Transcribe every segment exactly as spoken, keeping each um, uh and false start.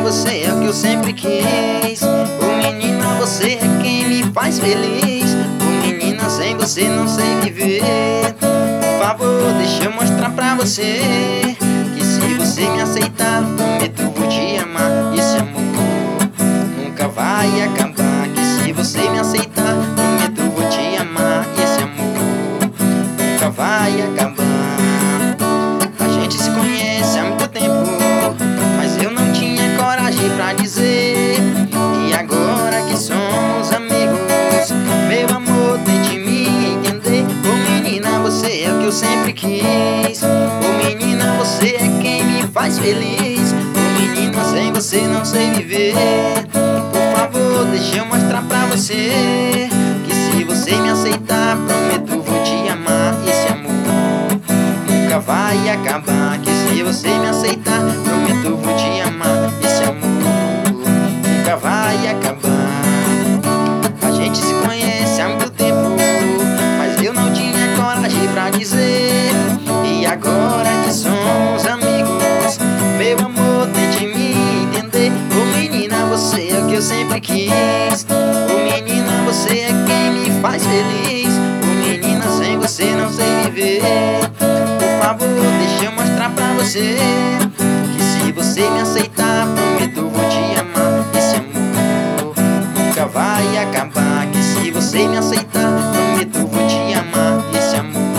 você é o que eu sempre quis. Ô menina, você é quem me faz feliz. Ô menina, sem você não sei viver. Por favor, deixa eu mostrar pra você que se você me aceitar, prometo vou te amar. Esse amor nunca vai acabar. Que se você me aceitar, prometo vou te amar. Esse amor nunca vai acabar. A gente se conhece há muito tempo, mas eu não tinha coragem pra dizer. E agora que somos amigos, meu amor, tente me entender. Ô menina, você é o que eu sempre quis. Ô menina, você é quem me faz feliz. Ô menina, sem você não sei viver. Por favor, deixa eu mostrar pra você que se você me aceitar, prometo vou te amar. Esse amor nunca vai acabar. Que se você me aceitar, prometo vou te amar. Esse amor nunca vai acabar. A gente se conhece há muito tempo, mas eu não tinha coragem pra dizer. E agora que somos amigos, meu amor, tente me entender. Ô menina, você é o que eu sempre quis. Ô menina, você é quem me faz feliz. Ô menina, sem você não sei viver. Por favor, deixa eu mostrar pra você que se você me aceitar, prometo vou te amar. Esse amor nunca vai acabar. Que se você me aceitar, prometo vou te amar. Esse amor,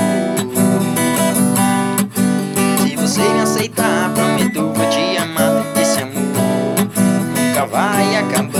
se você me aceitar, prometo vou te amar. Esse amor nunca vai acabar.